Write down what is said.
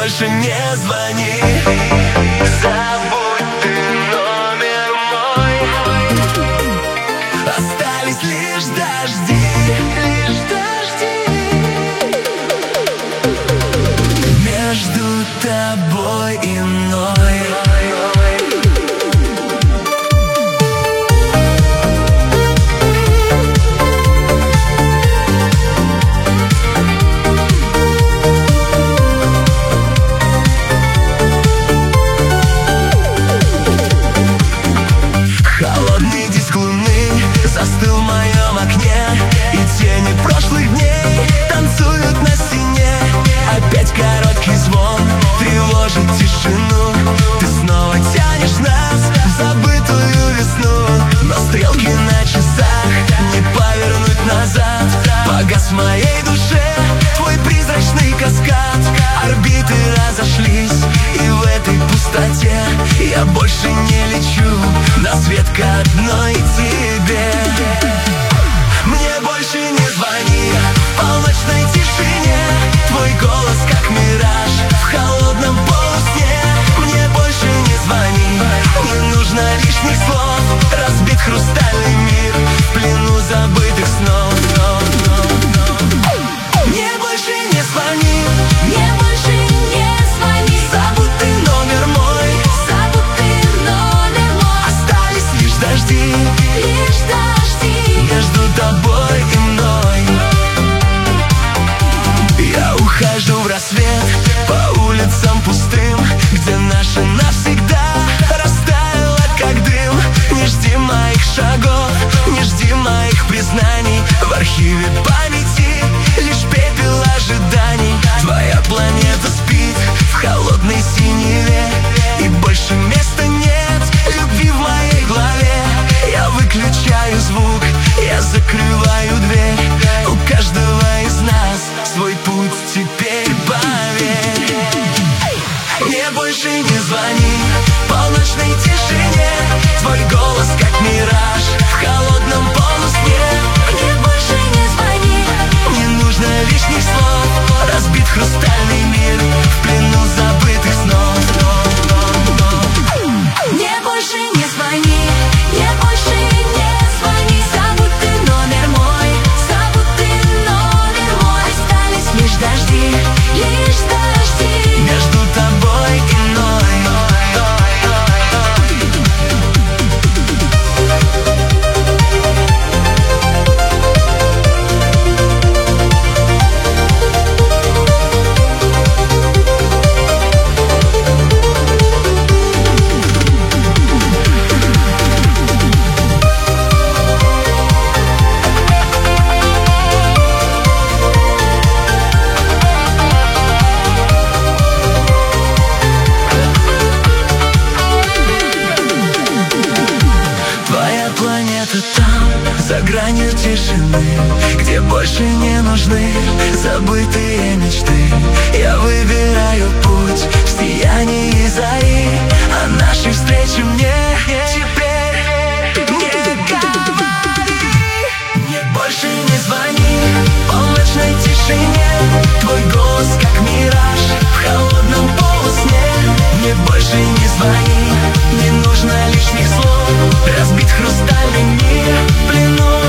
больше не звони. Забудь ты номер мой. Остались лишь дожди, лишь дожди между тобой и мной. Холодный диск луны застыл в моем окне, и тени прошлых дней танцуют на стене. Опять короткий звон тревожит тишину. Ты снова тянешь нас в забытую весну, но стрелки на часах не повернуть назад. Погас в моей душе твой призрачный каскад. Орбиты разошлись, и в этой пустоте я больше не лечу на свет к одной тебе. Мне больше не звони в полночной тишине. Твой голос как мираж в холодном полусне. Мне больше не звони, не нужно лишних слов. Разбит хрустальный мир в плену забытых снов. Мне больше не звони, мне больше не звони. Забудь ты номер мой, забудь ты номер мой. Остались лишь дожди, лишь дожди между тобой и мной. Я ухожу в рассвет по улицам пустым, где наше навсегда растаяло как дым. Не жди моих шагов, не жди моих признаний. В архиве памяти лишь пепел ожиданий. Твоя планета спит в холодной синеве, и больше места нет любви в моей голове. Я выключаю звук, я закрываю дверь. У каждого из нас свой путь теперь, поверь. Мне больше не звони в полночной тишине. Твой голос как мираж в холодном полусне. Мне больше не звони, не нужно лишних слов. Разбит хрустальный мир в плену забытых снов. Мне больше не звони, мне больше не звони. Забудь ты номер мой, забудь ты номер мой. Остались лишь дожди, лишь дожди между тобой и мной. Твоя планета там, за гранью тишины, где больше не нужны забытые мечты. Я выбираю путь в сиянии зари, а нашей встрече мне теперь не говори. Мне больше не звони в полночной тишине. Твой голос как мираж в холодном полусне. Мне больше не звони, не нужно лишних слов. Разбит хрустальный мир в плену